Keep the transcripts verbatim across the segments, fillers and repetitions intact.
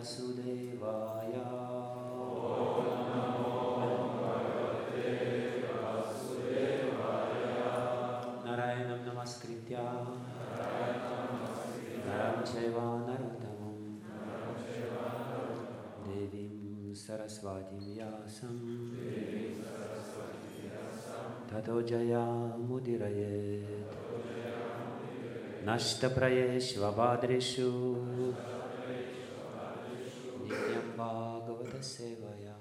Vasudevaya. Narayanam namaskritya Naram chaiva narottamam Devim sarasvatim vyasam Tato jaya mudirayet Nashtaprayeshvabhadreshu Nityam bhagavata sevaya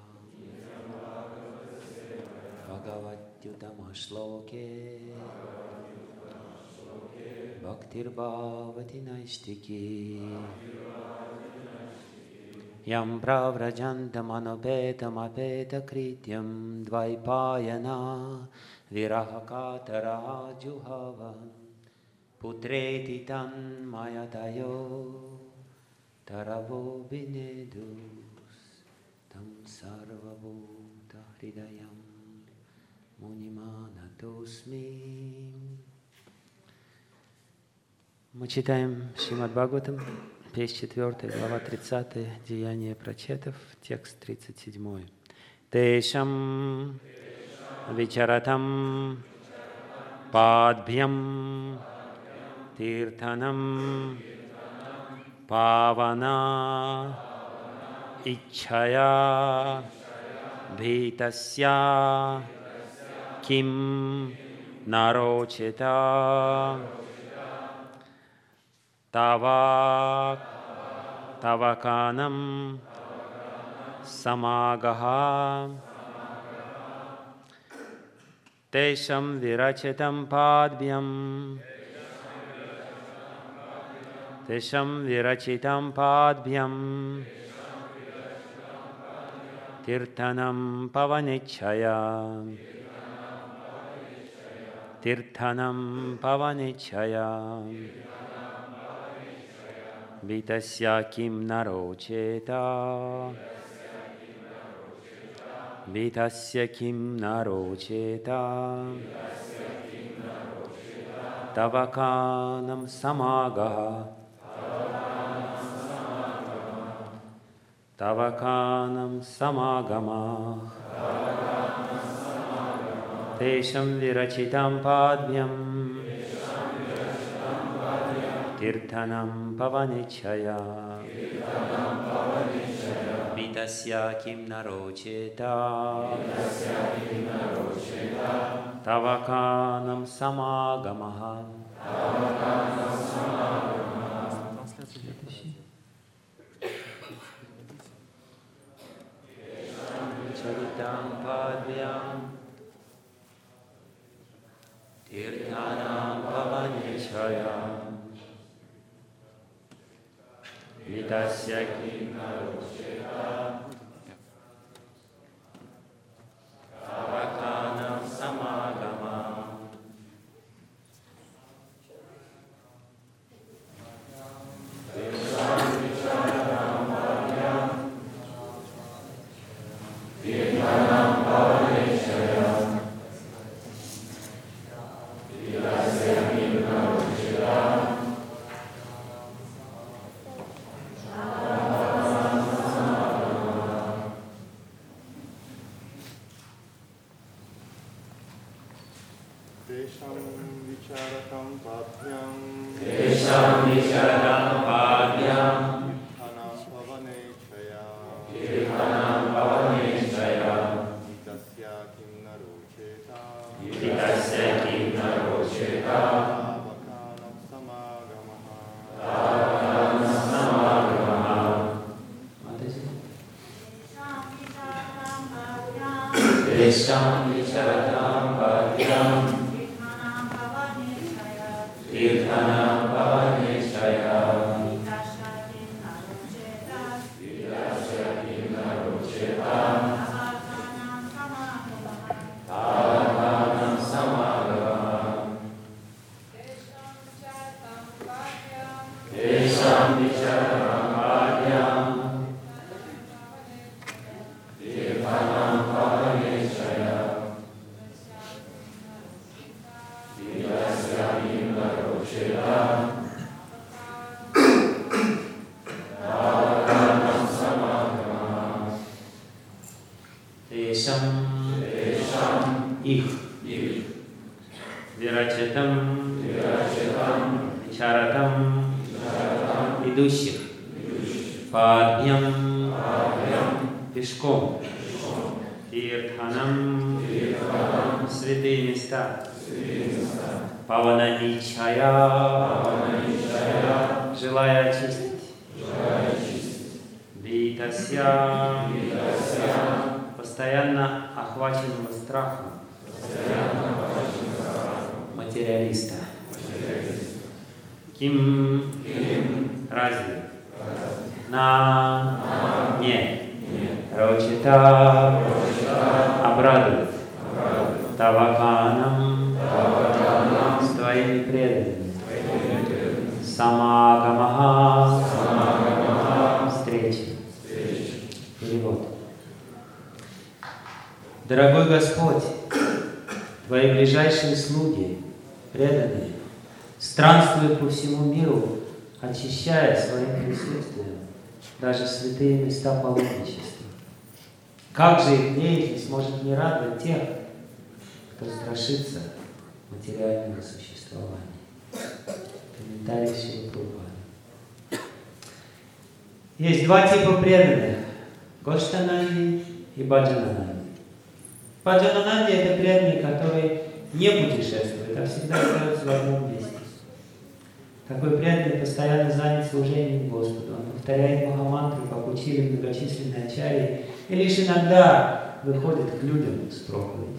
Bhagavatyutama shloke Bhaktir bhavati naistiki Yam pravrajantam anopetam apeta krityam Dvaipayana virahakatara juhava Putreti tan mayatayo taravo binedus Tam sarvabhuta hridayam Munimanatosmi. Мы читаем Шримад Бхагаватам, песнь четвёртая, глава тридцатая, Деяния прачетов, текст тридцать седьмой. Тешам вичаратам падбьям тиртанам павана иччая бхитасya ким нарочита Tava Tavakanam Samagaha Tesham Virachitam Padbhyam Tesham Virachitam Padbhyam Tirthanam Pavanichaya Tirthanam Pavanichaya Vitasya kim narocheta Vitasya kim narocheta Tavakanam samagaha Tavakanam samagama Tesham virachitam padbyam Tirthanam pavanichaya Vitasya kim narocheta Tavakanam samagamaha. Charitam padvyam Tirthanam pavanichaya Vitasya kim narocheta Tavakanam samagama Tesham vicharam padvyam Tirthanam pavanichaya Vitasya kim narocheta Tesham vicharatam padhyam Tesham vicharatam padvyam Tirthanam pavanechaya Tirthanam pavanechaya Vitasya kim narocheta Vitasya kim narocheta Tavakanam samagamaha Tavakanam samagamaha. Tesham vicharatam padvyam Tirthanam pavanechaya Vitasya kim narocheta Tavakanam samagamaha Tesham vicharatam padvyam Tirthanam pavanechaya Vitasya kim narocheta Tavakanam тешам, их, вирачатам, чаратам, идущих, падьям, пешком, тиртханам, святые места, павананичая, желая очистить, витася, постоянно охваченного страхом, материалиста. Ким, разве, на, не, рочита, обрадует, таваканам, с твоими преданными, самагамаха, встречи. Перевод. Дорогой Господь, Твои ближайшие слуги, преданные, странствуют по всему миру, очищая своим присутствием даже святые места паломничества. Как же их деятельность может не радовать тех, кто страшится материального существования? Комментарий Шрила Прабхупады. Есть два типа преданных – Гоштананди и Баджанананди. Баджанананди – это преданный, который не путешествует, а всегда остается в одном месте. Такой преданный постоянно занят служением Господу. Он повторяет махамантру, как учили многочисленные ачарьи, и лишь иногда выходит к людям с проповедью.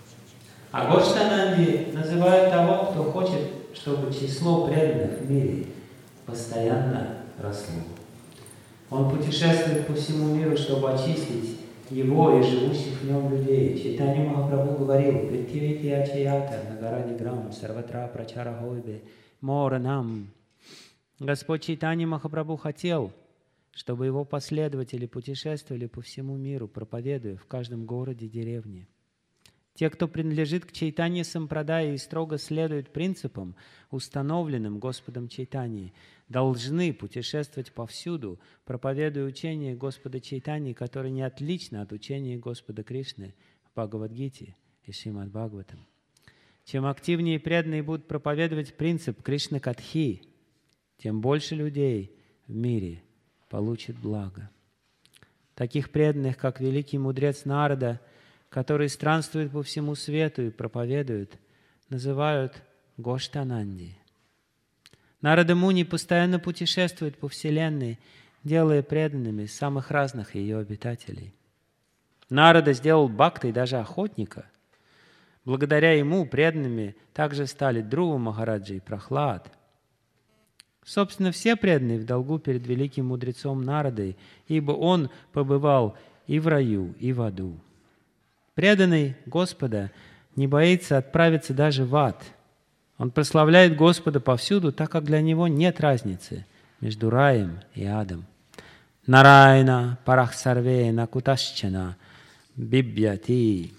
А Гоштананди называют того, кто хочет, чтобы число преданных в мире постоянно росло. Он путешествует по всему миру, чтобы очистить его и живущих в нем людей. Чайтанья Махапрабху говорил: «Притивити ачаята нагаради грам сарватра прачара хойбе моранам». Господь Чайтанья Махапрабху хотел, чтобы его последователи путешествовали по всему миру, проповедуя в каждом городе, деревне. Те, кто принадлежит к Чайтанья Сампрадае и строго следует принципам, установленным Господом Чайтаньей, должны путешествовать повсюду, проповедуя учение Господа Чайтаньи, которое не отлично от учения Господа Кришны в Бхагавад-гите и Шримад-Бхагаватам. Чем активнее преданные будут проповедовать принцип Кришна-катхи, тем больше людей в мире получит благо. Таких преданных, как великий мудрец Нарада, который странствует по всему свету и проповедует, называют Гоштананди. Нарада Муни постоянно путешествует по Вселенной, делая преданными самых разных ее обитателей. Нарада сделал бхактой даже охотника. Благодаря ему преданными также стали Друва Махараджа и Прахлад. Собственно, все преданные в долгу перед великим мудрецом Нарадой, ибо он побывал и в раю, и в аду. Преданный Господа не боится отправиться даже в ад. Он прославляет Господа повсюду, так как для него нет разницы между раем и адом. Нарайна парахсарвена куташчана бибьяти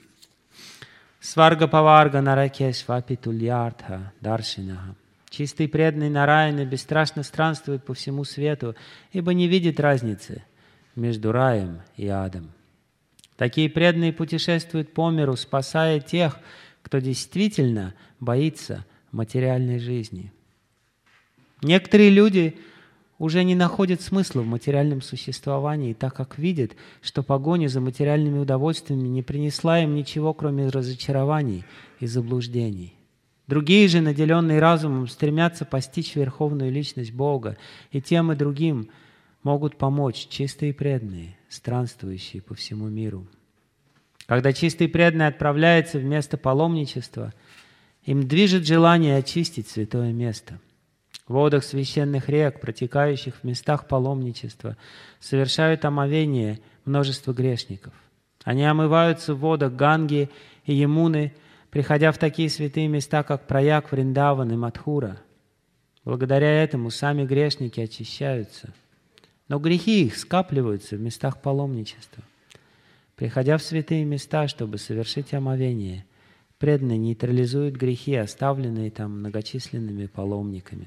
сварга паварга наракешвапи тульяртха даршинаха. Чистый преданный Нараяна бесстрашно странствует по всему свету, ибо не видит разницы между раем и адом. Такие преданные путешествуют по миру, спасая тех, кто действительно боится материальной жизни. Некоторые люди уже не находят смысла в материальном существовании, так как видят, что погоня за материальными удовольствиями не принесла им ничего, кроме разочарований и заблуждений. Другие же, наделенные разумом, стремятся постичь верховную личность Бога, и тем и другим могут помочь чистые преданные, странствующие по всему миру. Когда чистый преданный отправляется в место паломничества, им движет желание очистить святое место. В водах священных рек, протекающих в местах паломничества, совершают омовение множество грешников. Они омываются в водах Ганги и Ямуны, приходя в такие святые места, как Праяг, Вриндаван и Мадхура. Благодаря этому сами грешники очищаются. Но грехи их скапливаются в местах паломничества. Приходя в святые места, чтобы совершить омовение, преданные нейтрализуют грехи, оставленные там многочисленными паломниками.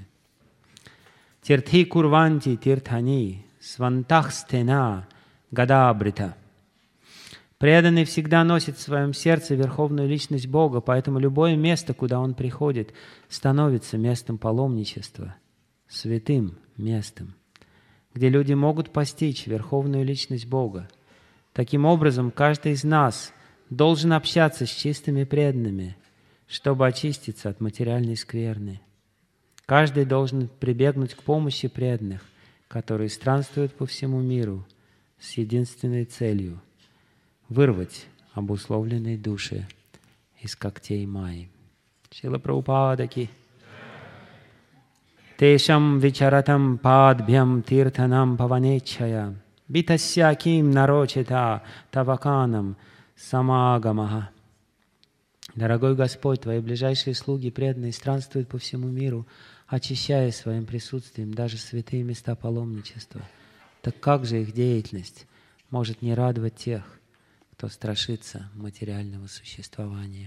Тиртхи курванти тиртхани свантах стена гадабрита. Преданный всегда носит в своем сердце верховную личность Бога, поэтому любое место, куда он приходит, становится местом паломничества, святым местом, где люди могут постичь верховную личность Бога. Таким образом, каждый из нас должен общаться с чистыми преданными, чтобы очиститься от материальной скверны. Каждый должен прибегнуть к помощи преданных, которые странствуют по всему миру с единственной целью – вырвать обусловленные души из когтей Майи. Шрила Прабхупада ки. Тешам вичаратам падбхям тиртанам паванечая витасya ким нарочита таваканам самагамаха. Дорогой Господь, Твои ближайшие слуги, преданные, странствуют по всему миру, очищая своим присутствием даже святые места паломничества. Так как же их деятельность может не радовать тех, кто страшится материального существования?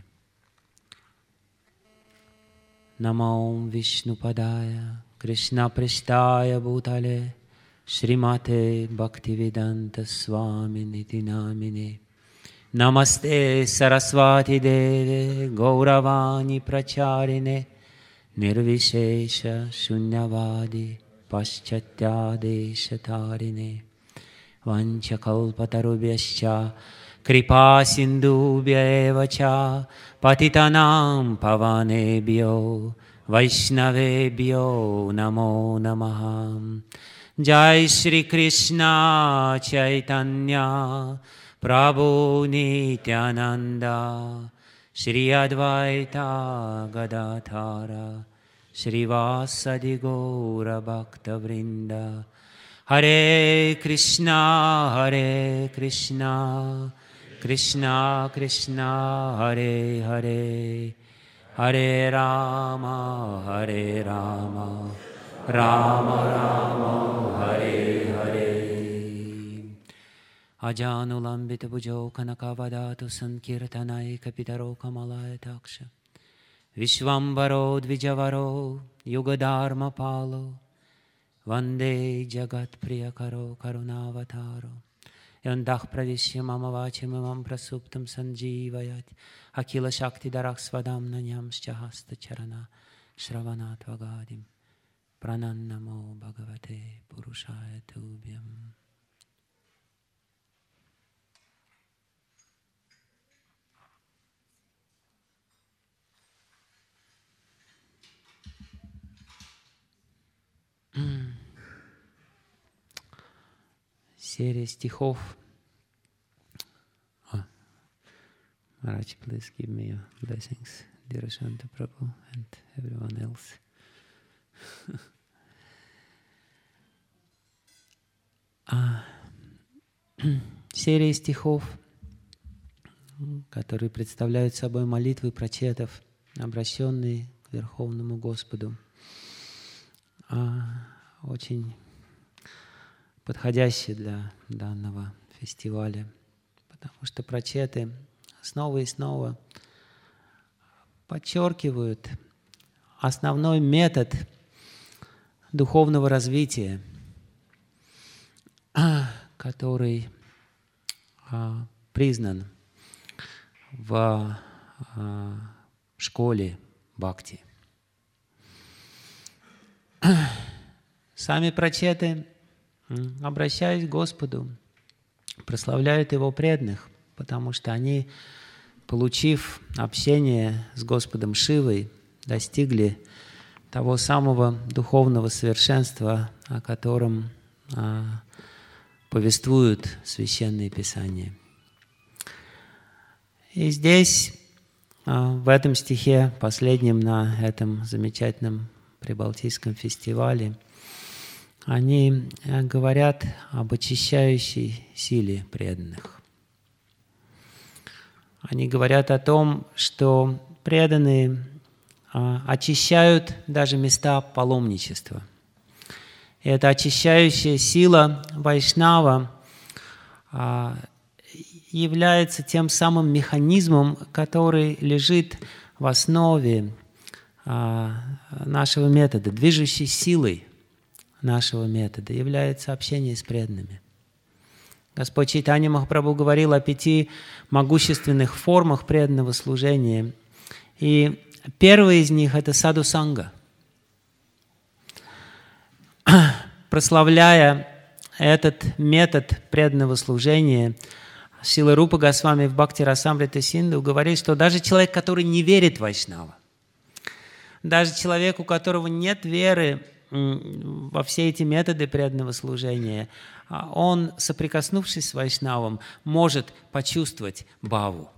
Намаум Вишнупадая Кришна Прештая Бхутале Шримате Бхактивиданта Свами Нити Намине Намасте Сарасвати Деве Гауравани Прачарине Нирвишеша Шуньявади Пашчатядеша Тарине Vanchakalpatarubhyascha Kripa Sindhubhya evacha Patitanam Pavanebhyo Vaishnavebhyo Namo Namaha. Jai Shri Krishna Chaitanya Prabhu Nityananda Shri Advaita Gadadhara Shrivasadi Gaura Bhakta Vrinda. Hare Krishna, Hare Krishna, Krishna Krishna, Hare Hare, Hare Rama, Hare Rama, Rama Rama, Hare Hare. Ajanulambita bhujo kanakavadatu sankirtanai kapitaro kamalaya taksha Vishvambaro dvijavaro yugadharma palo Vande Jagat Priyakaro Karunavataro Yandach Pravishya Mama Vachim Imam Prasuptam Sanjivayat Akila Shakti Darak Svadam Nanyam Shahasta Charana Shravanat Vagadim Pranannamo Bhagavate Purushaya Tubhyam. Серия стихов. Oh. Maharaj, please give me your blessings, dear Shanta Prabhu and everyone else. а, серия стихов, которые представляют собой молитвы прачетов, обращенные к Верховному Господу. А, очень подходящие для данного фестиваля, потому что прачеты снова и снова подчеркивают основной метод духовного развития, который а, признан в а, школе бхакти. Сами прачеты, обращаясь к Господу, прославляют Его преданных, потому что они, получив общение с Господом Шивой, достигли того самого духовного совершенства, о котором а, повествуют Священные Писания. И здесь, а, в этом стихе, последнем на этом замечательном Прибалтийском фестивале, они говорят об очищающей силе преданных. Они говорят о том, что преданные а, очищают даже места паломничества. И эта очищающая сила Вайшнава а, является тем самым механизмом, который лежит в основе а, нашего метода, движущей силой нашего метода является общение с преданными. Господь Чайтанья Махапрабху говорил о пяти могущественных формах преданного служения. И первый из них – это саду-санга. Прославляя этот метод преданного служения, Шрила Рупа Госвами в Бхакти Расамрита Синду говорит, что даже человек, который не верит в Вайшнава, даже человек, у которого нет веры во все эти методы преданного служения, он, соприкоснувшись с Вайшнавом, может почувствовать бхаву.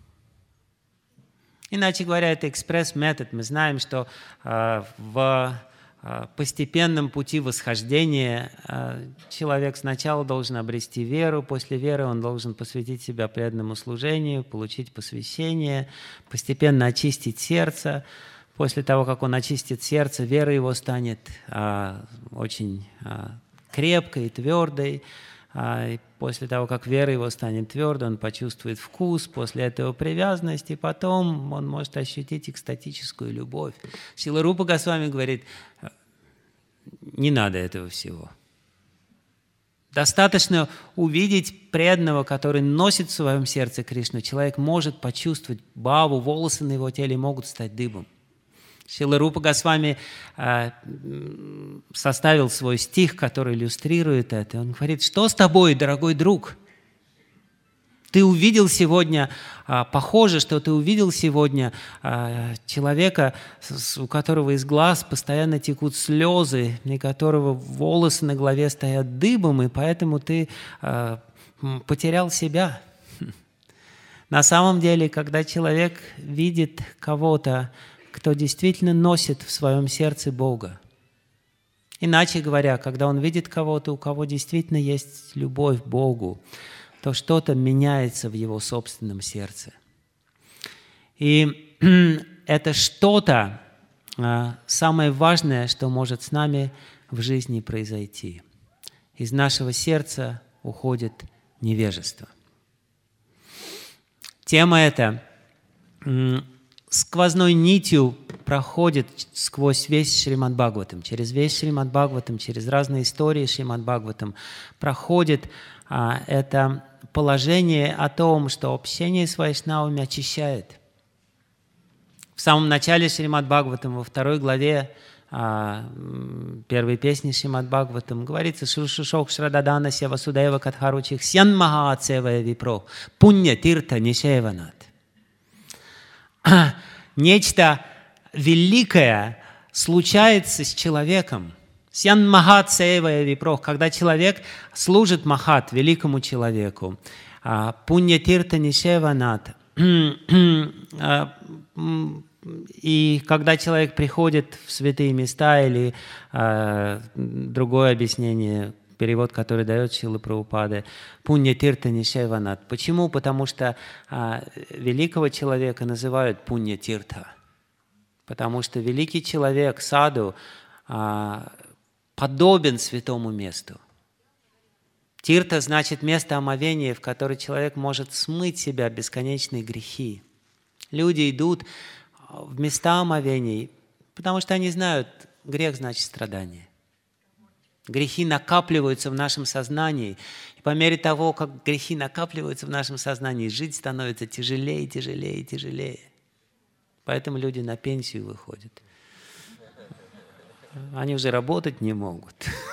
Иначе говоря, это экспресс-метод. Мы знаем, что э, в э, постепенном пути восхождения э, человек сначала должен обрести веру, после веры он должен посвятить себя преданному служению, получить посвящение, постепенно очистить сердце. После того, как он очистит сердце, вера его станет э, очень э, крепкой и твердой. И после того, как вера его станет твердой, он почувствует вкус, после этого привязанность, и потом он может ощутить экстатическую любовь. Шрила Рупа Госвами говорит, не надо этого всего. Достаточно увидеть преданного, который носит в своем сердце Кришну. Человек может почувствовать бхаву, волосы на его теле могут стать дыбом. Шрила Рупа Госвами э, составил свой стих, который иллюстрирует это. Он говорит, что с тобой, дорогой друг? Ты увидел сегодня, э, похоже, что ты увидел сегодня э, человека, с, у которого из глаз постоянно текут слезы, у которого волосы на голове стоят дыбом, и поэтому ты э, потерял себя. На самом деле, когда человек видит кого-то, кто действительно носит в своем сердце Бога. Иначе говоря, когда он видит кого-то, у кого действительно есть любовь к Богу, то что-то меняется в его собственном сердце. И это что-то самое важное, что может с нами в жизни произойти. Из нашего сердца уходит невежество. Тема эта сквозной нитью проходит сквозь весь Шримад Бхагаватам, через весь Шримад Бхагаватам, через разные истории Шримад Бхагаватам проходит а, это положение о том, что общение с вайшнавами очищает. В самом начале Шримад Бхагаватам, во второй главе а, первой песни Шримад Бхагаватам говорится «Шушушок шрададана сева судева катхаручих сян маха ацевая випро пунья тирта нишеванат». Нечто великое случается с человеком. Сян махат сеевая випрох, когда человек служит махат, великому человеку. Пунья тирта нишеванат. И когда человек приходит в святые места, или другое объяснение, перевод, который дает Шрила Прабхупада, «Пунья тирта нишеванат». Почему? Потому что а, великого человека называют пунья тирта. Потому что великий человек, саду, а, подобен святому месту. Тирта значит место омовения, в которое человек может смыть себя бесконечные грехи. Люди идут в места омовений, потому что они знают, грех значит страдание. Грехи накапливаются в нашем сознании. И по мере того, как грехи накапливаются в нашем сознании, жить становится тяжелее, тяжелее, тяжелее. Поэтому люди на пенсию выходят. Они уже работать не могут.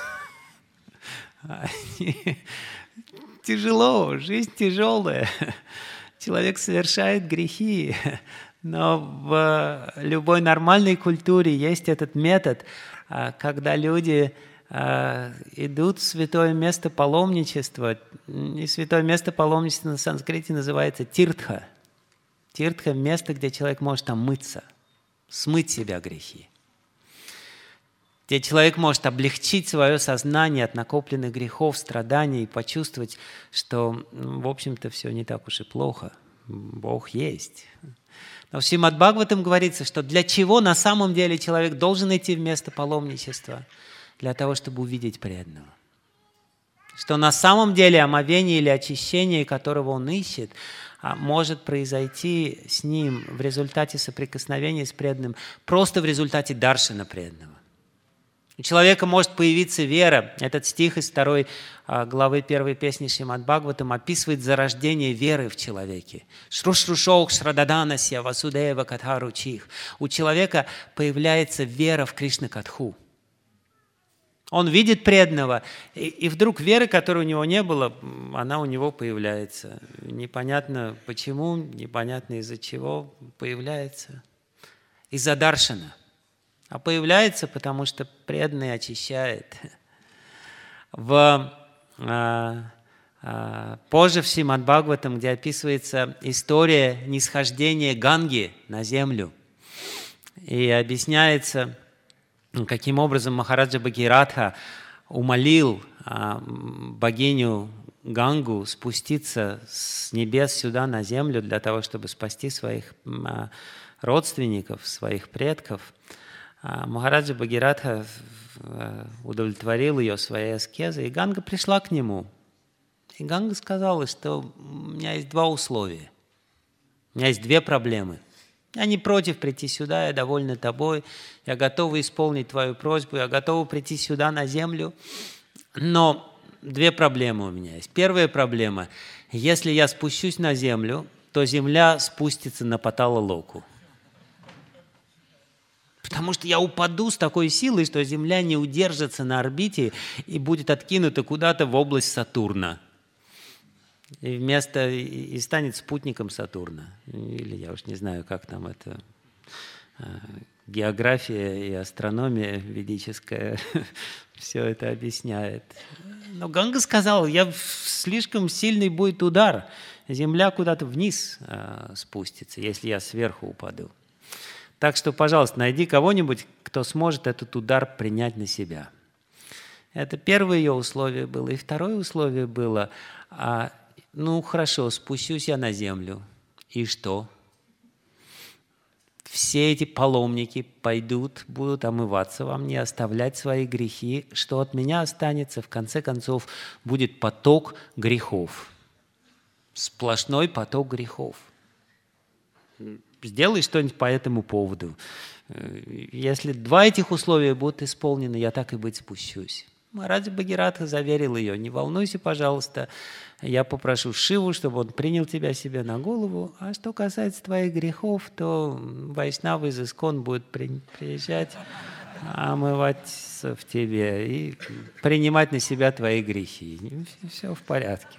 Они... Тяжело, жизнь тяжелая. Человек совершает грехи. Но в любой нормальной культуре есть этот метод, когда люди идут в святое место паломничества. И святое место паломничества на санскрите называется тиртха. Тиртха – место, где человек может омыться, смыть себя грехи. Где человек может облегчить свое сознание от накопленных грехов, страданий и почувствовать, что, в общем-то, все не так уж и плохо. Бог есть. Но в Шримад Бхагаватам говорится, что для чего на самом деле человек должен идти в место паломничества? Для того, чтобы увидеть преданного. Что на самом деле омовение или очищение, которого он ищет, может произойти с ним в результате соприкосновения с преданным, просто в результате даршана преданного. У человека может появиться вера. Этот стих из второй главы первой песни Шримад Бхагаватам описывает зарождение веры в человеке. Шрушрушоух шрададанасья васудева катхаручих. У человека появляется вера в Кришна Катху. Он видит преданного, и, и вдруг вера, которой у него не было, она у него появляется. Непонятно почему, непонятно из-за чего появляется. Из-за даршана. А появляется, потому что преданный очищает. В, а, а, позже в Шримад Бхагаватам, где описывается история нисхождения Ганги на землю, и объясняется, каким образом Махараджа Бхагиратха умолил а, богиню Гангу спуститься с небес сюда на землю для того, чтобы спасти своих а, родственников, своих предков. Махараджа Бхагиратха удовлетворил ее своей аскезой, и Ганга пришла к нему. И Ганга сказала, что у меня есть два условия, у меня есть две проблемы. Я не против прийти сюда, я довольна тобой, я готова исполнить твою просьбу, я готова прийти сюда на землю, но две проблемы у меня есть. Первая проблема, если я спущусь на землю, то земля спустится на Патала-локу. Потому что я упаду с такой силой, что Земля не удержится на орбите и будет откинута куда-то в область Сатурна. И вместо и станет спутником Сатурна. Или я уж не знаю, как там это. География и астрономия ведическая все это объясняет. Но Ганга сказал, я слишком сильный будет удар. Земля куда-то вниз спустится, если я сверху упаду. Так что, пожалуйста, найди кого-нибудь, кто сможет этот удар принять на себя. Это первое ее условие было. И второе условие было, а, ну хорошо, спущусь я на землю. И что? Все эти паломники пойдут, будут омываться во мне, оставлять свои грехи. Что от меня останется? В конце концов, будет поток грехов. Сплошной поток грехов. Сделай что-нибудь по этому поводу. Если два этих условия будут исполнены, я так и быть спущусь. Махараджа Бхагиратха заверил ее, не волнуйся, пожалуйста, я попрошу Шиву, чтобы он принял тебя себе на голову, а что касается твоих грехов, то вайшнавы из Искон будут приезжать, омываться в тебе и принимать на себя твои грехи. Все в порядке.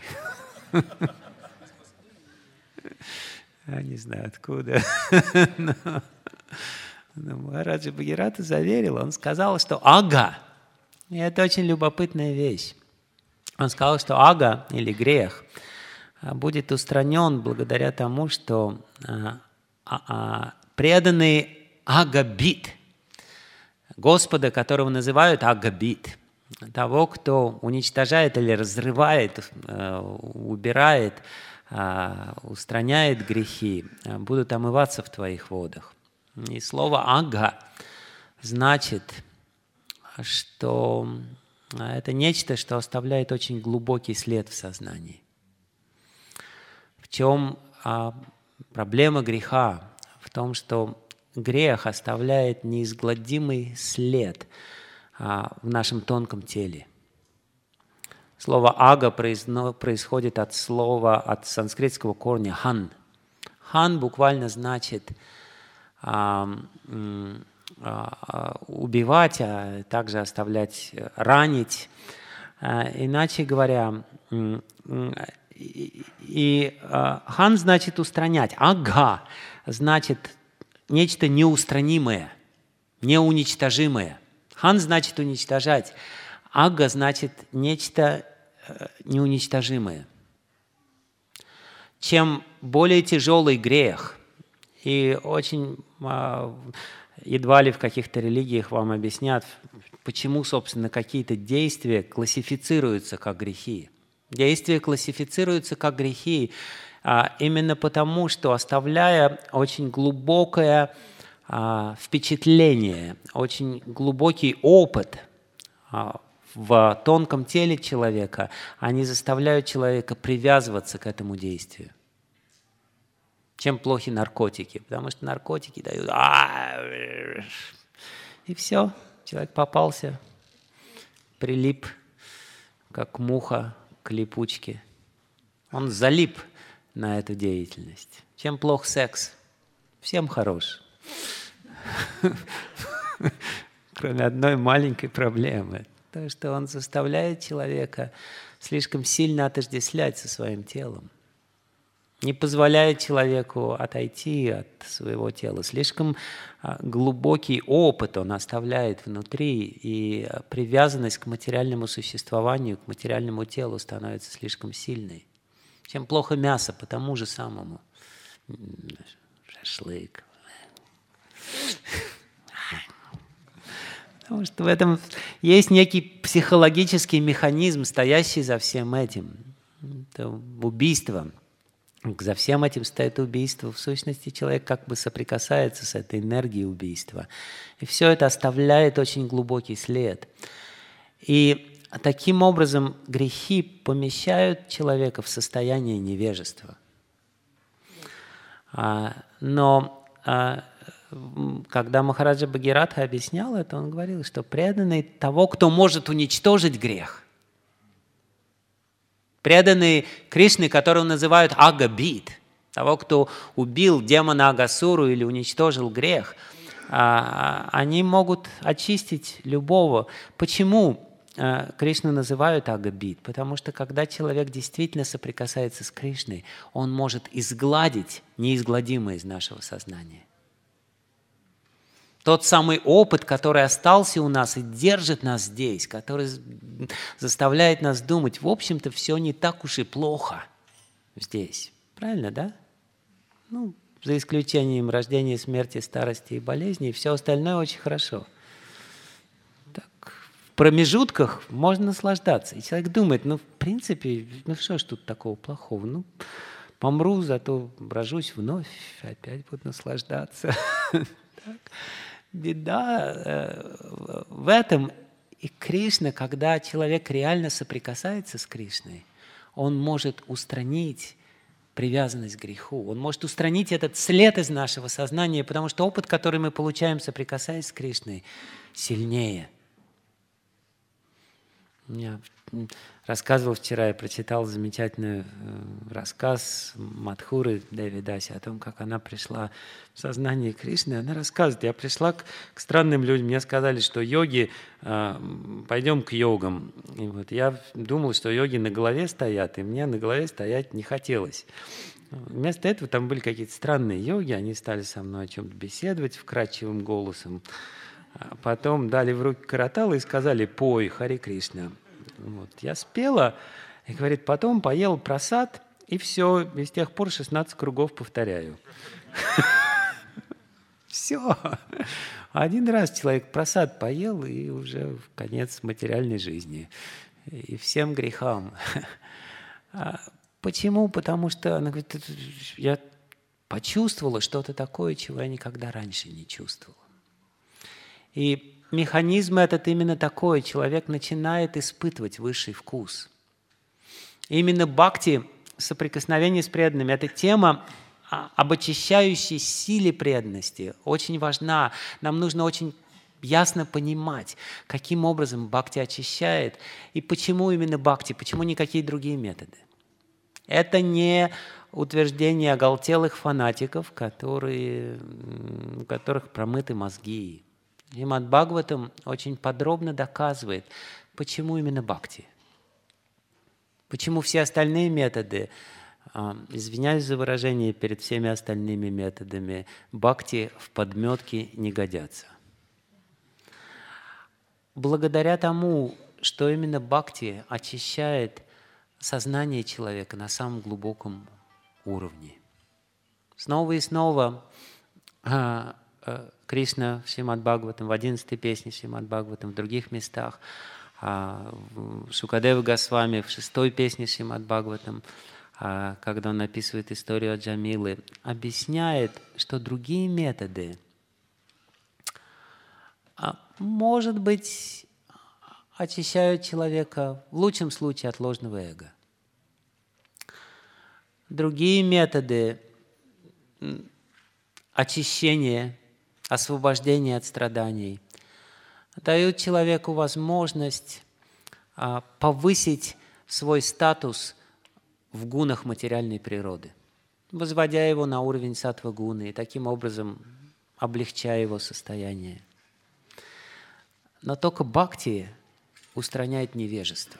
Я не знаю откуда. Но, но Махараджа Бхагиратха заверил, он сказал, что ага, и это очень любопытная вещь. Он сказал, что ага, или грех, будет устранен благодаря тому, что а, а, преданный агабит, Господа, которого называют агабит, того, кто уничтожает или разрывает, убирает, устраняет грехи, будут омываться в твоих водах. И слово «ага» значит, что это нечто, что оставляет очень глубокий след в сознании. В чем проблема греха? В том, что грех оставляет неизгладимый след в нашем тонком теле. Слово «ага» происходит от слова, от санскритского корня «хан». «Хан» буквально значит а, а, убивать, а также оставлять, ранить. А, иначе говоря, и, и а, «хан» значит устранять, «ага» значит нечто неустранимое, неуничтожимое. «Хан» значит уничтожать. «Ага» значит нечто неуничтожимое. Чем более тяжелый грех, и очень едва ли в каких-то религиях вам объяснят, почему, собственно, какие-то действия классифицируются как грехи. Действия классифицируются как грехи именно потому, что, оставляя очень глубокое впечатление, очень глубокий опыт в тонком теле человека, они заставляют человека привязываться к этому действию. Чем плохи наркотики? Потому что наркотики дают... И все, человек попался прилип, как муха к липучке. Он залип на эту деятельность. Чем плох секс? Всем хорош. Кроме одной маленькой проблемы. То, что он заставляет человека слишком сильно отождествлять со своим телом. Не позволяет человеку отойти от своего тела. Слишком глубокий опыт он оставляет внутри, и привязанность к материальному существованию, к материальному телу становится слишком сильной. Чем плохо мясо, по тому же самому. Шашлык. Потому что в этом есть некий психологический механизм, стоящий за всем этим. Это убийство. За всем этим стоит убийство. В сущности, человек как бы соприкасается с этой энергией убийства. И все это оставляет очень глубокий след. И таким образом грехи помещают человека в состояние невежества. Но когда Махараджа Бхагиратха объяснял это, он говорил, что преданный того, кто может уничтожить грех, преданные Кришны, которого называют Агабит, того, кто убил демона Агасуру или уничтожил грех, они могут очистить любого. Почему Кришну называют Агабит? Потому что когда человек действительно соприкасается с Кришной, он может изгладить неизгладимое из нашего сознания. Тот самый опыт, который остался у нас и держит нас здесь, который заставляет нас думать, в общем-то, все не так уж и плохо здесь. Правильно, да? Ну, за исключением рождения, смерти, старости и болезней, все остальное очень хорошо. Так, в промежутках можно наслаждаться. И человек думает, ну, в принципе, ну что ж тут такого плохого? Ну, помру, зато рожусь вновь, опять буду наслаждаться. Беда э, в этом. И Кришна, когда человек реально соприкасается с Кришной, он может устранить привязанность к греху, он может устранить этот след из нашего сознания, потому что опыт, который мы получаем, соприкасаясь с Кришной, сильнее. Я рассказывал вчера, я прочитал замечательный рассказ Мадхуры Девидаси о том, как она пришла в сознание Кришны. Она рассказывает, я пришла к, к странным людям, мне сказали, что йоги, э, пойдем к йогам. И вот я думал, что йоги на голове стоят, и мне на голове стоять не хотелось. Вместо этого там были какие-то странные йоги, они стали со мной о чем-то беседовать вкрадчивым голосом. Потом дали в руки караталы и сказали: «Пой, Харе Кришна». Вот. Я спела, и, говорит, потом поел прасад, и все, и с тех пор шестнадцать кругов повторяю. Все. Один раз человек прасад поел, и уже конец материальной жизни. И всем грехам. Почему? Потому что она говорит, я почувствовала что-то такое, чего я никогда раньше не чувствовала. И механизм этот именно такой. Человек начинает испытывать высший вкус. И именно бхакти, соприкосновение с преданными, эта тема об очищающей силе преданности очень важна. Нам нужно очень ясно понимать, каким образом бхакти очищает и почему именно бхакти, почему никакие другие методы. Это не утверждение оголтелых фанатиков, которые, у которых промыты мозги. Шримад Бхагаватам очень подробно доказывает, почему именно бхакти. Почему все остальные методы, извиняюсь за выражение перед всеми остальными методами, бхакти в подметке не годятся. Благодаря тому, что именно бхакти очищает сознание человека на самом глубоком уровне. Снова и снова Кришна в Шримад Бхагаватам, в одиннадцатой песне Шримад Бхагаватам, в других местах, Шукадева Госвами в шестой песне Шримад Бхагаватам, когда он описывает историю о Джамилы, объясняет, что другие методы, может быть, очищают человека в лучшем случае от ложного эго. Другие методы очищения, освобождения от страданий дают человеку возможность повысить свой статус в гунах материальной природы, возводя его на уровень саттва-гуны и таким образом облегчая его состояние. Но только бхакти устраняет невежество.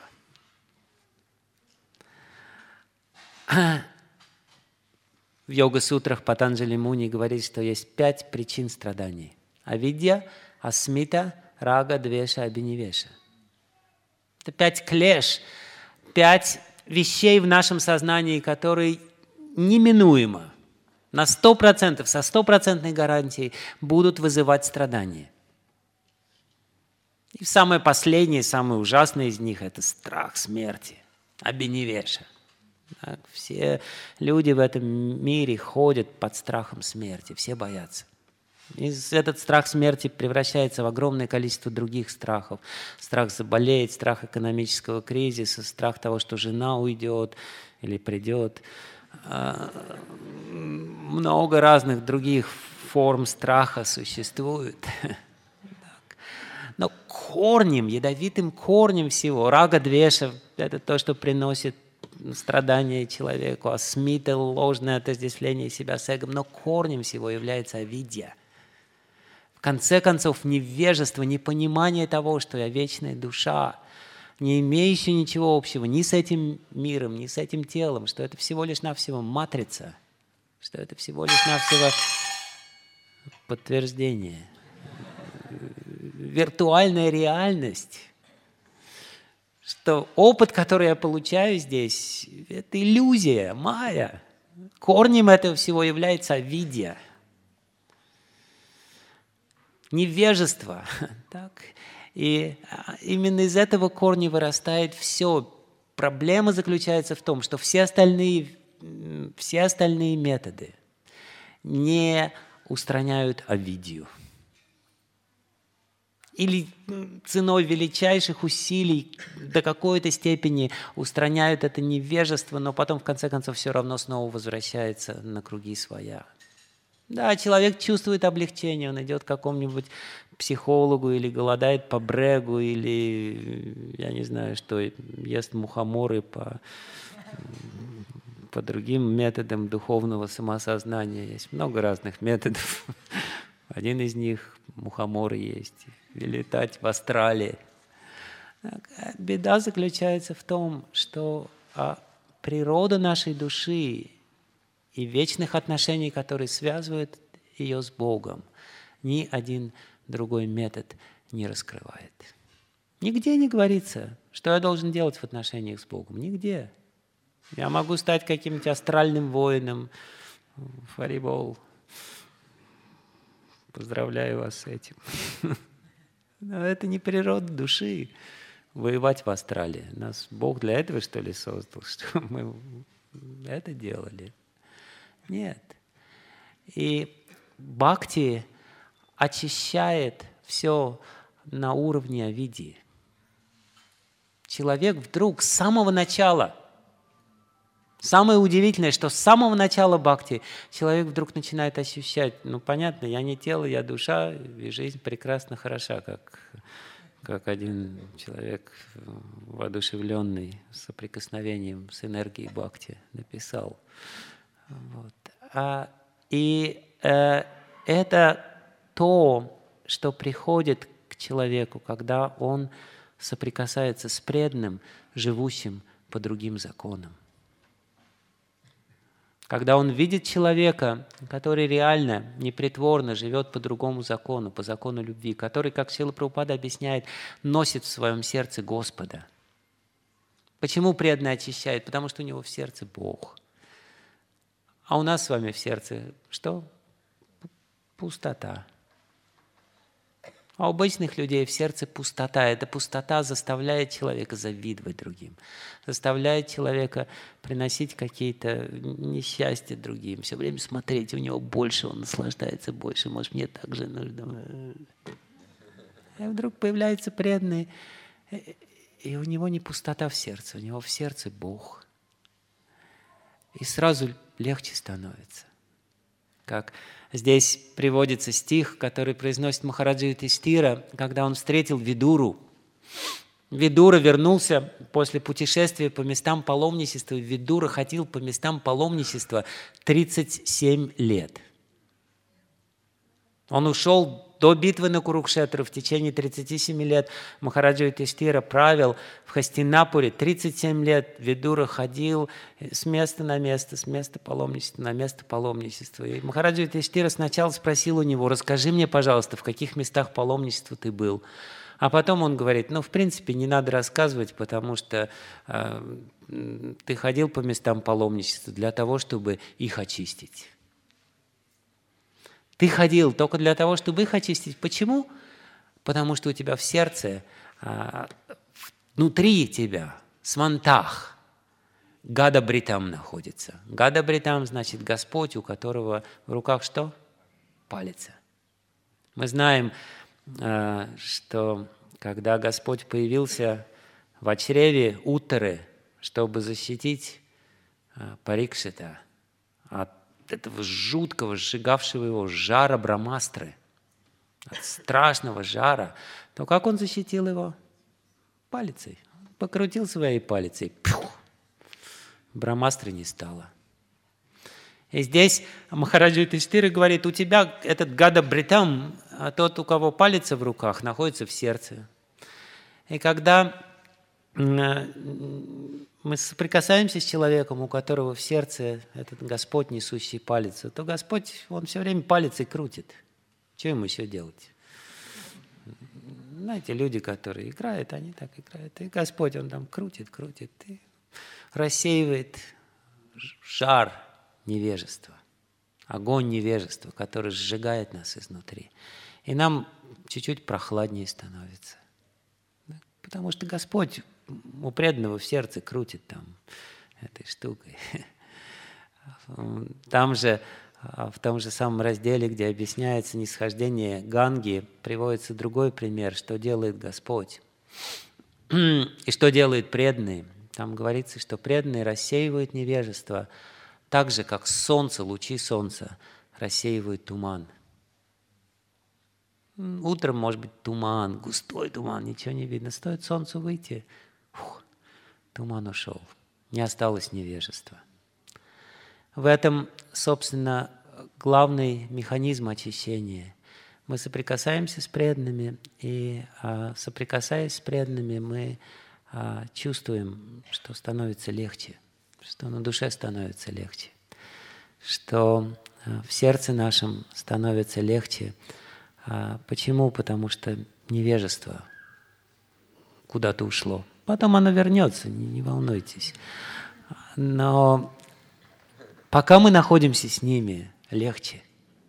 В йога-сутрах Патанджали Муни говорит, что есть пять причин страданий. Авидья, асмита, рага, двеша, абинивеша. Это пять клеш, пять вещей в нашем сознании, которые неминуемо, на сто процентов, со стопроцентной гарантией будут вызывать страдания. И самое последнее, самое ужасное из них – это страх смерти, абинивеша. Так, все люди в этом мире ходят под страхом смерти, все боятся. И этот страх смерти превращается в огромное количество других страхов. Страх заболеть, страх экономического кризиса, страх того, что жена уйдет или придет. Много разных других форм страха существует. Но корнем, ядовитым корнем всего, рага-двеша – это то, что приносит страдания человеку, асмита – ложное отождествление себя с эгом, но корнем всего является авидья. В конце концов, невежество, непонимание того, что я вечная душа, не имеющая ничего общего ни с этим миром, ни с этим телом, что это всего лишь навсего матрица, что это всего лишь навсего подтверждение, виртуальная реальность, что опыт, который я получаю здесь, это иллюзия, майя. Корнем этого всего является авидья. Невежество. Так? И именно из этого корня вырастает все. Проблема заключается в том, что все остальные, все остальные методы не устраняют авидью. Или ценой величайших усилий до какой-то степени устраняют это невежество, но потом в конце концов все равно снова возвращается на круги своя. Да, человек чувствует облегчение, он идет к какому-нибудь психологу или голодает по брегу, или, я не знаю, что, ест мухоморы по, по другим методам духовного самосознания. Есть много разных методов. Один из них – мухоморы есть, и летать в астрале. Беда заключается в том, что природа нашей души и вечных отношений, которые связывают ее с Богом, ни один другой метод не раскрывает. Нигде не говорится, что я должен делать в отношениях с Богом. Нигде. Я могу стать каким-нибудь астральным воином. Фарибол. Поздравляю вас с этим. Но это не природа души. Воевать в астрале. Нас Бог для этого, что ли, создал? Что мы это делали? Нет. И бхакти очищает все на уровне авидьи. Человек вдруг с самого начала, самое удивительное, что с самого начала бхакти человек вдруг начинает ощущать, ну понятно, я не тело, я душа, и жизнь прекрасно хороша, как, как один человек, воодушевленный соприкосновением с энергией бхакти, написал. Вот. А, и э, это то, что приходит к человеку, когда он соприкасается с преданным, живущим по другим законам. Когда он видит человека, который реально, непритворно живет по другому закону, по закону любви, который, как Шрила Прабхупада объясняет, носит в своем сердце Господа. Почему преданный очищает? Потому что у него в сердце Бог. А у нас с вами в сердце что? Пустота. А у обычных людей в сердце пустота. Эта пустота заставляет человека завидовать другим, заставляет человека приносить какие-то несчастья другим, все время смотреть, у него больше, он наслаждается больше, может, мне так же нужно. И вдруг появляется преданный, и у него не пустота в сердце, у него в сердце Бог. И сразу легче становится. Как здесь приводится стих, который произносит Махараджа Юдхиштхира, когда он встретил Видуру. Видура вернулся после путешествия по местам паломничества. Видура ходил по местам паломничества тридцать семь лет. Он ушел до битвы на Курукшетру в течение тридцати семи лет. Махараджа Юдхиштира правил в Хастинапуре тридцать семь лет. Видура ходил с места на место, с места паломничества на место паломничества. И Махараджа Юдхиштира сначала спросил у него: расскажи мне, пожалуйста, в каких местах паломничества ты был. А потом он говорит: ну, в принципе, не надо рассказывать, потому что э, ты ходил по местам паломничества для того, чтобы их очистить. Ты ходил только для того, чтобы их очистить. Почему? Потому что у тебя в сердце, э, внутри тебя, свантах, гадабритам находится. Гадабритам значит Господь, у которого в руках что? Палец. Мы знаем, что когда Господь появился в чреве Уттары, чтобы защитить Парикшита от этого жуткого, сжигавшего его жара Брамастры, от страшного жара, то как он защитил его? Палицей. Покрутил своей палицей. Пью! Брамастры не стало. И здесь Махараджа Юдхиштира говорит: у тебя этот гадабритам, а тот, у кого палец в руках, находится в сердце. И когда мы соприкасаемся с человеком, у которого в сердце этот Господь, несущий палец, то Господь, Он все время палец и крутит. Что ему еще делать? Знаете, люди, которые играют, они так играют. И Господь, Он там крутит, крутит, и рассеивает жар невежества, огонь невежества, который сжигает нас изнутри. И нам чуть-чуть прохладнее становится. Потому что Господь у преданного в сердце крутит там этой штукой. Там же, в том же самом разделе, где объясняется нисхождение Ганги, приводится другой пример, что делает Господь и что делают преданные. Там говорится, что преданные рассеивают невежество, так же, как солнце, лучи солнца рассеивают туман. Утром может быть туман, густой туман, ничего не видно. Стоит солнцу выйти, фух, туман ушел, не осталось невежества. В этом, собственно, главный механизм очищения. Мы соприкасаемся с преданными, и соприкасаясь с преданными, мы чувствуем, что становится легче, что на душе становится легче, что в сердце нашем становится легче. Почему? Потому что невежество куда-то ушло. Потом оно вернется, не, не волнуйтесь. Но пока мы находимся с ними, легче.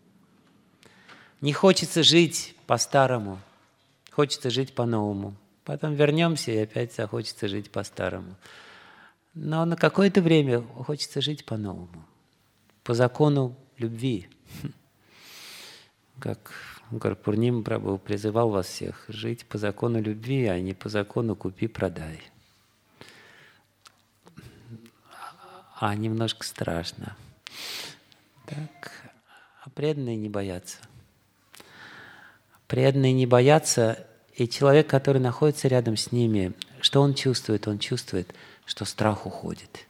Не хочется жить по-старому, хочется жить по-новому. Потом вернемся, и опять захочется жить по-старому. Но на какое-то время хочется жить по-новому, по закону любви. Как Гарпурнима Прабху призывал вас всех жить по закону любви, а не по закону купи-продай. А немножко страшно. Так. А преданные не боятся. Преданные не боятся, и человек, который находится рядом с ними, что он чувствует? Он чувствует, что страх уходит.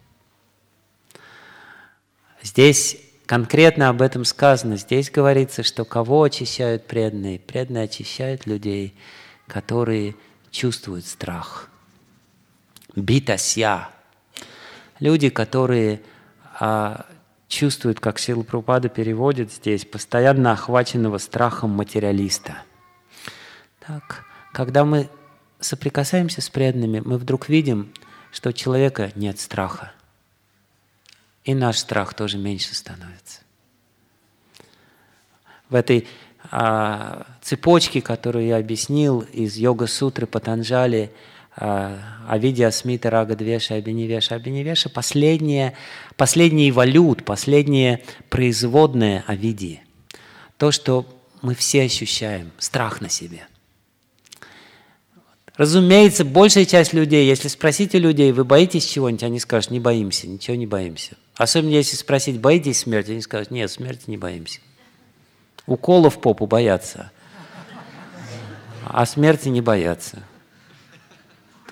Здесь конкретно об этом сказано. Здесь говорится, что кого очищают преданные? Преданные очищают людей, которые чувствуют страх. Битасья. Люди, которые а, чувствуют, как Шрила Прабхупада переводит здесь, постоянно охваченного страхом материалиста. Так, когда мы соприкасаемся с преданными, мы вдруг видим, что у человека нет страха. И наш страх тоже меньше становится. В этой а, цепочке, которую я объяснил из Йога-сутры Патанджали, а, Авидья, Асмита, Рага, Двеша, Абинивеша. Абинивеша – последний эволют, последнее производное Авидьи. То, что мы все ощущаем, страх на себе. Разумеется, большая часть людей, если спросите людей, вы боитесь чего-нибудь, они скажут, не боимся, ничего не боимся. Особенно если спросить, боитесь смерти, они скажут, нет, смерти не боимся. Уколов в попу боятся, а смерти не боятся.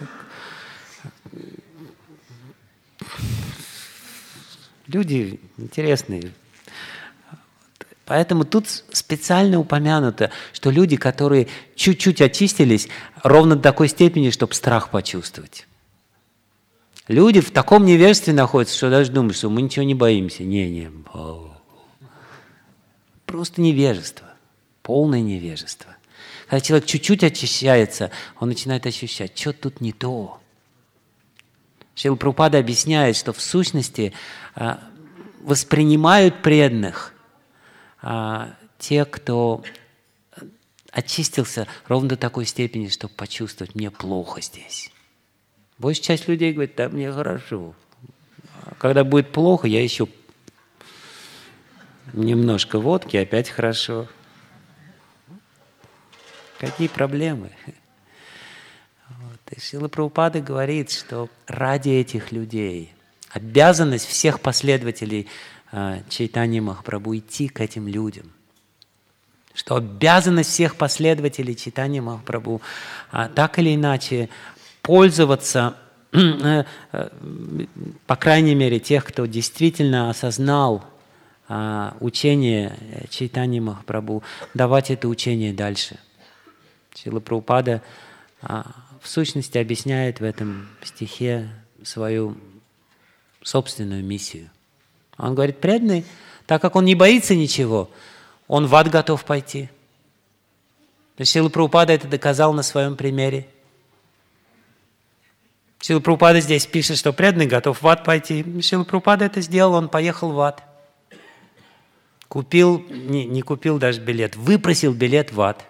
Люди интересные. Поэтому тут специально упомянуто, что люди, которые чуть-чуть очистились, ровно до такой степени, чтобы страх почувствовать. Люди в таком невежестве находятся, что даже думают, что мы ничего не боимся. Не-не. Просто невежество. Полное невежество. Когда человек чуть-чуть очищается, он начинает ощущать, что тут не то. Шрила Прабхупада объясняет, что в сущности воспринимают преданных те, кто очистился ровно до такой степени, чтобы почувствовать, мне плохо здесь. Большая часть людей говорит, да, мне хорошо. Когда будет плохо, я еще немножко водки, опять хорошо. Какие проблемы? Вот. И Шрила Прабхупада говорит, что ради этих людей обязанность всех последователей э, Чайтаньи Махапрабху идти к этим людям. Что обязанность всех последователей Чайтаньи Махапрабху э, так или иначе пользоваться, э, э, по крайней мере, тех, кто действительно осознал э, учение Чайтаньи Махапрабху, давать это учение дальше. Шрила Прабхупада э, в сущности объясняет в этом стихе свою собственную миссию. Он говорит, преданный, так как он не боится ничего, он в ад готов пойти. Шрила Прабхупада это доказал на своем примере. Шрила Прабхупада здесь пишет, что преданный готов в ад пойти. Шрила Прабхупада это сделал, он поехал в ад. Купил, не, не купил даже билет, выпросил билет в ад.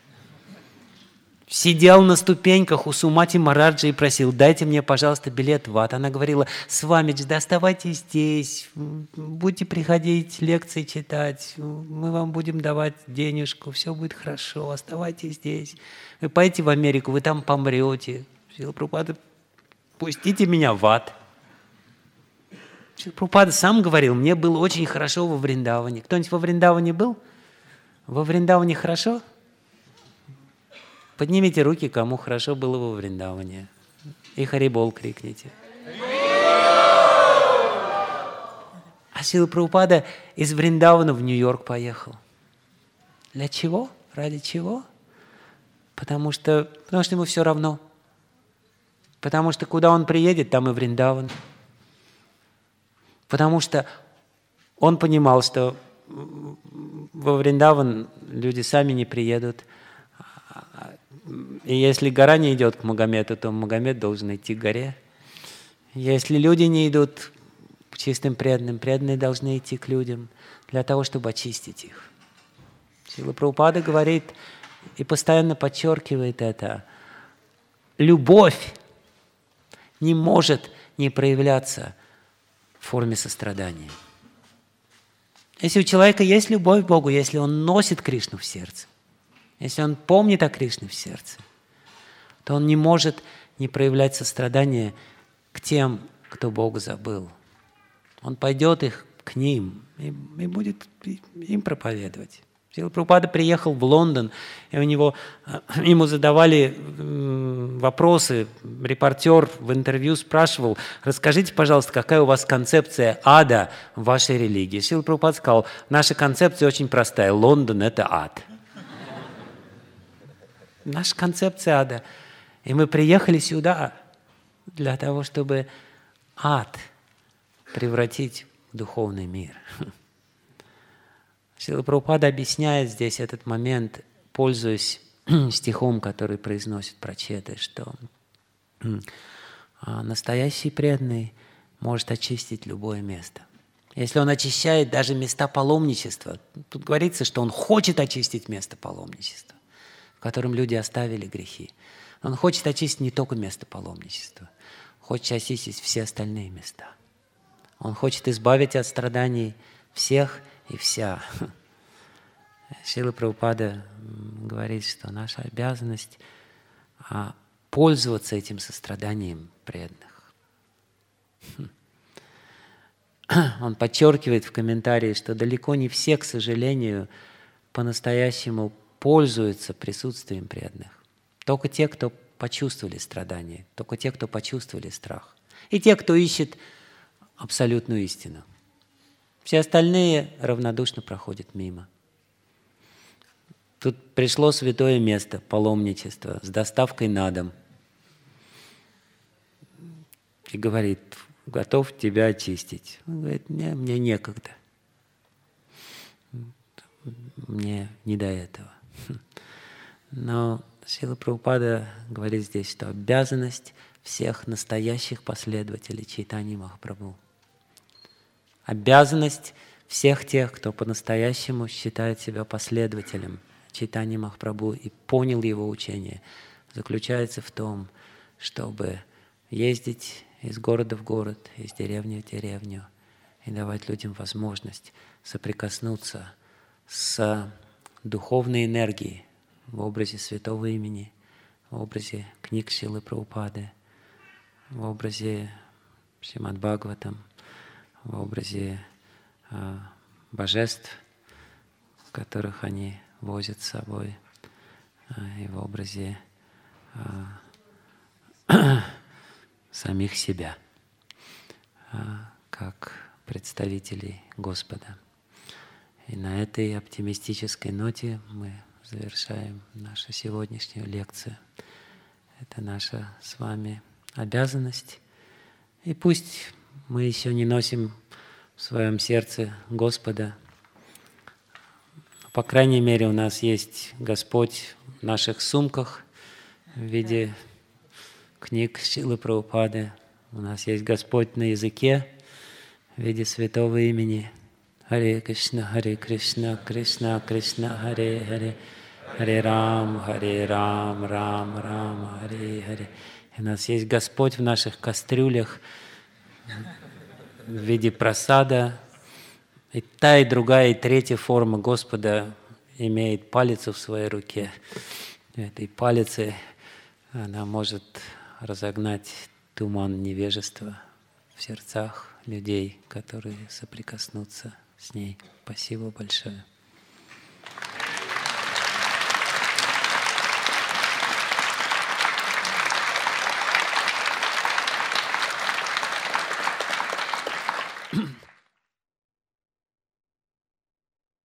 Сидел на ступеньках у Сумати Мараджи и просил, дайте мне, пожалуйста, билет в ад. Она говорила, Свамидж, да оставайтесь здесь, будете приходить, лекции читать, мы вам будем давать денежку, все будет хорошо, оставайтесь здесь. Вы поедете в Америку, вы там помрете. Шрила Прабхупада, пустите меня в ад. Шрила Прабхупада сам говорил, мне было очень хорошо во Вриндаване. Кто-нибудь во Вриндаване был? Во Вриндаване хорошо? Поднимите руки, кому хорошо было во Вриндаване. И Харибол крикните. А Шрила Прабхупада из Вриндавана в Нью-Йорк поехал. Для чего? Ради чего? Потому что, потому что ему все равно. Потому что куда он приедет, там и Вриндаван. Потому что он понимал, что во Вриндаван люди сами не приедут. И если гора не идет к Магомету, то Магомед должен идти к горе. Если люди не идут к чистым преданным, преданные должны идти к людям для того, чтобы очистить их. Шрила Прабхупада говорит и постоянно подчеркивает это. Любовь не может не проявляться в форме сострадания. Если у человека есть любовь к Богу, если он носит Кришну в сердце, если он помнит о Кришне в сердце, то он не может не проявлять сострадание к тем, кто Бога забыл. Он пойдет их к ним и, и будет им проповедовать. Шрила Прабхупада приехал в Лондон, и у него, ему задавали вопросы. Репортер в интервью спрашивал, расскажите, пожалуйста, какая у вас концепция ада в вашей религии? Шрила Прабхупада сказал, наша концепция очень простая. Лондон – это ад. Наша концепция ада. И мы приехали сюда для того, чтобы ад превратить в духовный мир. Шрила Прабхупада объясняет здесь этот момент, пользуясь стихом, который произносит Прачеты, что настоящий преданный может очистить любое место. Если он очищает даже места паломничества, тут говорится, что он хочет очистить место паломничества, в котором люди оставили грехи. Он хочет очистить не только место паломничества, хочет очистить все остальные места. Он хочет избавить от страданий всех и вся. Шрила Прабхупада говорит, что наша обязанность пользоваться этим состраданием преданных. Он подчеркивает в комментарии, что далеко не все, к сожалению, по-настоящему пользуются присутствием преданных. Только те, кто почувствовали страдания, только те, кто почувствовали страх. И те, кто ищет абсолютную истину. Все остальные равнодушно проходят мимо. Тут пришло святое место, паломничество, с доставкой на дом. И говорит, готов тебя очистить. Он говорит, мне, мне некогда. Мне не до этого. Но Шрила Прабхупада говорит здесь, что обязанность всех настоящих последователей Чайтаньи Махапрабху, обязанность всех тех, кто по-настоящему считает себя последователем Чайтаньи Махапрабху и понял его учение, заключается в том, чтобы ездить из города в город, из деревни в деревню и давать людям возможность соприкоснуться с духовной энергией в образе святого имени, в образе книг Шрилы Прабхупады, в образе Шримад Бхагаватам, в образе э, божеств, которых они возят с собой, э, и в образе э, самих себя, э, как представителей Господа. И на этой оптимистической ноте мы завершаем нашу сегодняшнюю лекцию. Это наша с вами обязанность. И пусть мы еще не носим в своем сердце Господа, по крайней мере, у нас есть Господь в наших сумках в виде книг Шрилы Прабхупады. У нас есть Господь на языке в виде святого имени. Харе Кришна, Харе Кришна, Кришна Кришна, Харе Харе, Харе Рам, Харе Рам, Рам Рам, Харе Харе. И у нас есть Господь в наших кастрюлях в виде прасада. И та, и другая, и третья форма Господа имеет палицу в своей руке. И этой палицей она может разогнать туман невежества в сердцах людей, которые соприкоснутся с ней. Спасибо большое.